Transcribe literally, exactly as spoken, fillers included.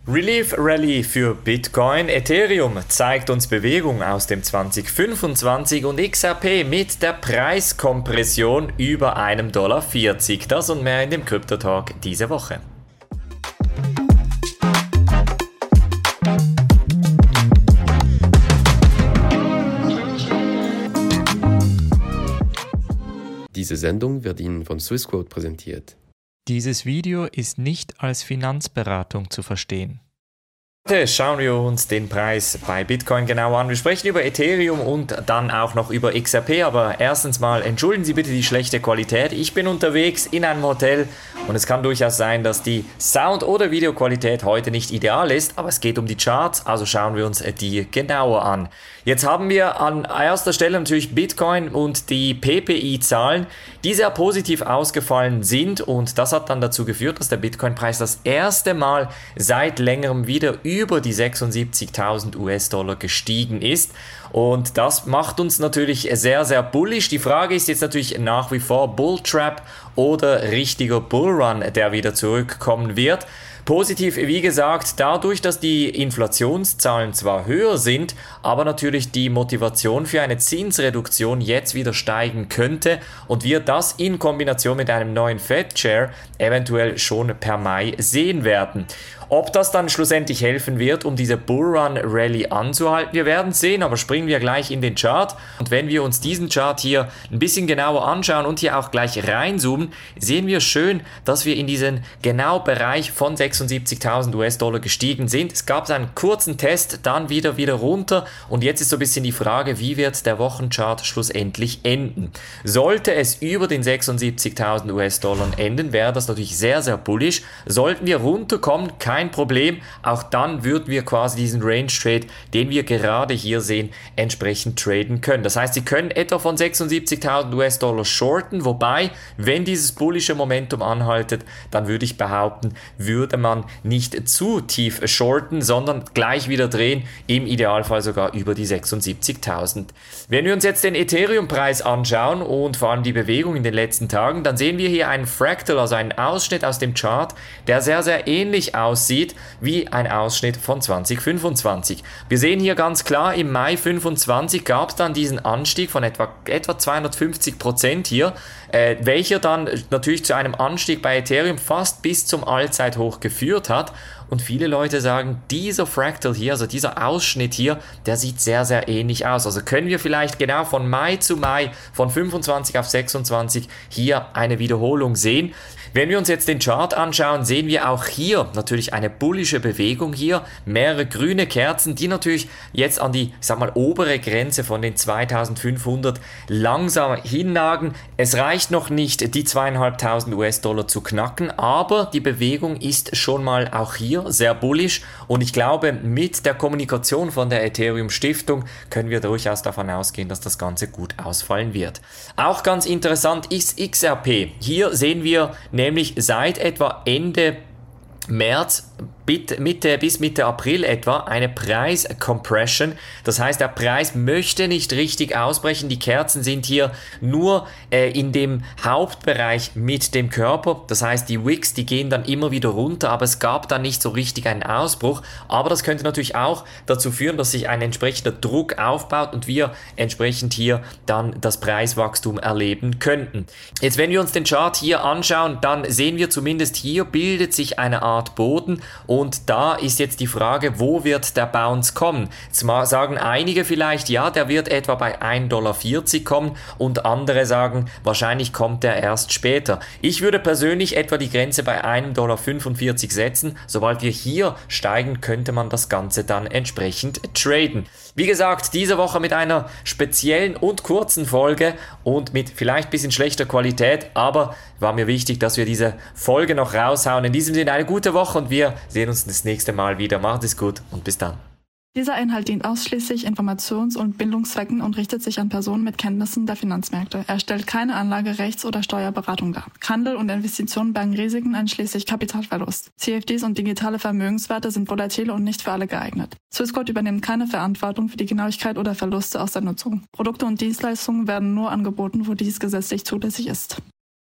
Relief Rally für Bitcoin, Ethereum zeigt uns Bewegung aus dem zwanzig fünfundzwanzig und X R P mit der Preiskompression über einem Dollar vierzig. Das und mehr in dem Crypto Talk diese Woche. Diese Sendung wird Ihnen von Swissquote präsentiert. Dieses Video ist nicht als Finanzberatung zu verstehen. Heute schauen wir uns den Preis bei Bitcoin genau an. Wir sprechen über Ethereum und dann auch noch über X R P, aber erstens mal entschuldigen Sie bitte die schlechte Qualität. Ich bin unterwegs in einem Hotel und es kann durchaus sein, dass die Sound- oder Videoqualität heute nicht ideal ist, aber es geht um die Charts, also schauen wir uns die genauer an. Jetzt haben wir an erster Stelle natürlich Bitcoin und die P P I-Zahlen, die sehr positiv ausgefallen sind, und das hat dann dazu geführt, dass der Bitcoin-Preis das erste Mal seit längerem wieder über die sechsundsiebzigtausend US-Dollar gestiegen ist. Und das macht uns natürlich sehr, sehr bullish. Die Frage ist jetzt natürlich nach wie vor Bulltrap oder richtiger Bullrun, der wieder zurückkommen wird. Positiv, wie gesagt, dadurch, dass die Inflationszahlen zwar höher sind, aber natürlich die Motivation für eine Zinsreduktion jetzt wieder steigen könnte und wir das in Kombination mit einem neuen Fed Chair eventuell schon per Mai sehen werden. Ob das dann schlussendlich helfen wird, um diese Bullrun Rally anzuhalten, wir werden sehen, aber springen wir gleich in den Chart. Und wenn wir uns diesen Chart hier ein bisschen genauer anschauen und hier auch gleich reinzoomen, sehen wir schön, dass wir in diesen genau Bereich von sechsundsiebzigtausend US-Dollar gestiegen sind. Es gab einen kurzen Test, dann wieder wieder runter und jetzt ist so ein bisschen die Frage, wie wird der Wochenchart schlussendlich enden. Sollte es über den sechsundsiebzigtausend US-Dollar enden, wäre das natürlich sehr, sehr bullish. Sollten wir runterkommen, kein Kein Problem, auch dann würden wir quasi diesen Range Trade, den wir gerade hier sehen, entsprechend traden können. Das heißt, Sie können etwa von sechsundsiebzigtausend US-Dollar shorten, wobei, wenn dieses bullische Momentum anhaltet, dann würde ich behaupten, würde man nicht zu tief shorten, sondern gleich wieder drehen, im Idealfall sogar über die sechsundsiebzigtausend. Wenn wir uns jetzt den Ethereum-Preis anschauen und vor allem die Bewegung in den letzten Tagen, dann sehen wir hier einen Fractal, also einen Ausschnitt aus dem Chart, der sehr, sehr ähnlich aussieht sieht wie ein Ausschnitt von zwanzig fünfundzwanzig. Wir sehen hier ganz klar, im Mai fünfundzwanzig gab es dann diesen Anstieg von etwa, etwa zweihundertfünfzig Prozent hier, äh, welcher dann natürlich zu einem Anstieg bei Ethereum fast bis zum Allzeithoch geführt hat. Und viele Leute sagen, dieser Fractal hier, also dieser Ausschnitt hier, der sieht sehr, sehr ähnlich aus. Also können wir vielleicht genau von Mai zu Mai, von fünfundzwanzig auf sechsundzwanzig hier eine Wiederholung sehen. Wenn wir uns jetzt den Chart anschauen, sehen wir auch hier natürlich eine bullische Bewegung hier, mehrere grüne Kerzen, die natürlich jetzt an die, ich sag mal, obere Grenze von den zweitausendfünfhundert langsam hinnagen. Es reicht noch nicht, die zweieinhalbtausend US-Dollar zu knacken, aber die Bewegung ist schon mal auch hier sehr bullish und ich glaube, mit der Kommunikation von der Ethereum Stiftung können wir durchaus davon ausgehen, dass das Ganze gut ausfallen wird. Auch ganz interessant ist X R P. Hier sehen wir nämlich seit etwa Ende März Mitte, bis Mitte April etwa eine Preis-Compression. Das heißt, der Preis möchte nicht richtig ausbrechen. Die Kerzen sind hier nur äh, in dem Hauptbereich mit dem Körper. Das heißt, die Wicks, die gehen dann immer wieder runter, aber es gab dann nicht so richtig einen Ausbruch. Aber das könnte natürlich auch dazu führen, dass sich ein entsprechender Druck aufbaut und wir entsprechend hier dann das Preiswachstum erleben könnten. Jetzt, wenn wir uns den Chart hier anschauen, dann sehen wir zumindest hier bildet sich eine Art Boden. Und da ist jetzt die Frage, wo wird der Bounce kommen? Jetzt sagen einige vielleicht, ja, der wird etwa bei ein Dollar vierzig kommen und andere sagen, wahrscheinlich kommt der erst später. Ich würde persönlich etwa die Grenze bei ein Dollar fünfundvierzig setzen. Sobald wir hier steigen, könnte man das Ganze dann entsprechend traden. Wie gesagt, diese Woche mit einer speziellen und kurzen Folge und mit vielleicht ein bisschen schlechter Qualität, aber war mir wichtig, dass wir diese Folge noch raushauen. In diesem Sinne eine gute Woche und wir sehen uns das nächste Mal wieder. Macht es gut und bis dann. Dieser Inhalt dient ausschließlich Informations- und Bildungszwecken und richtet sich an Personen mit Kenntnissen der Finanzmärkte. Er stellt keine Anlage-, Rechts- oder Steuerberatung dar. Handel und Investitionen bergen Risiken einschließlich Kapitalverlust. C F Ds und digitale Vermögenswerte sind volatile und nicht für alle geeignet. Swissquote übernimmt keine Verantwortung für die Genauigkeit oder Verluste aus der Nutzung. Produkte und Dienstleistungen werden nur angeboten, wo dies gesetzlich zulässig ist.